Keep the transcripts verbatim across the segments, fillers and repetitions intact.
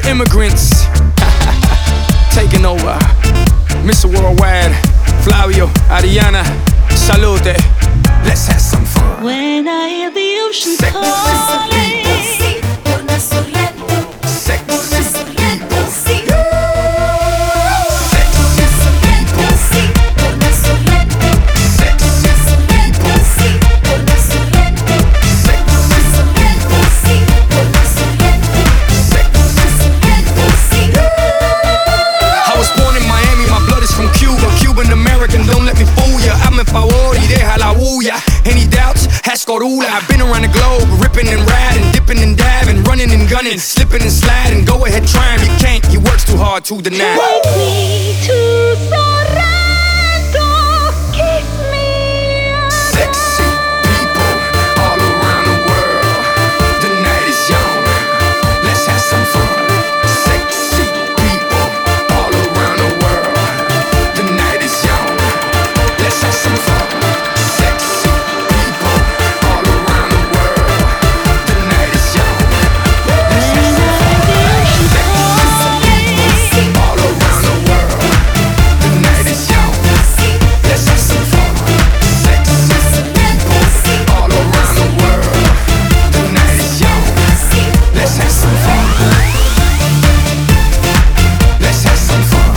Immigrants taking over. Mister Worldwide, Flavio, Ariana, salute. Let's have some fun. When I hear the ocean Sexy calling, Sexy I've been around the globe, ripping and riding, dipping and diving, running and gunning, slipping and sliding. Go ahead, try him, you can't, he works too hard to deny. take me to Sorrento, kiss me out. Sexy people all around the world. The night is young, let's have some fun. Sexy people all around the world. The night is young, let's have some fun. Sexy people all around the world. The night is young, let's have some fun. Sexy all around the world. The night is young, let's have some fun. Sexy people all around the world. The night is young, let's have some fun. Let's have some fun.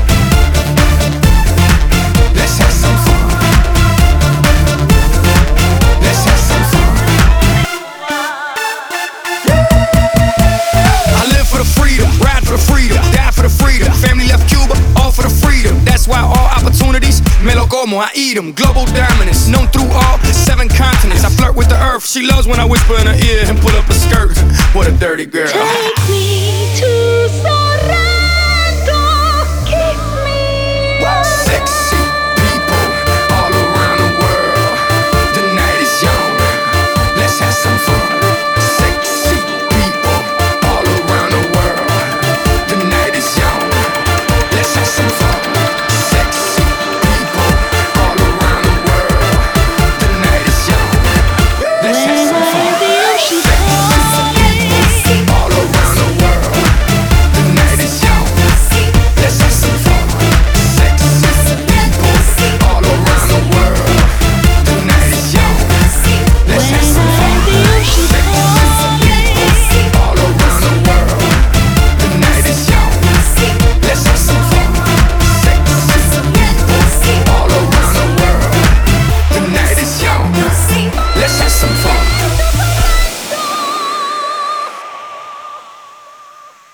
Let's have some fun. Let's have some fun. I live for the freedom, ride for the freedom, die for the freedom. Family left Cuba, all for the freedom. That's why all opportunities, me lo como, I eat them. Global dominance, known through all seven continents. I flirt with the earth, she loves when I whisper in her ear and pull up a skirt. What a dirty girl. Take me to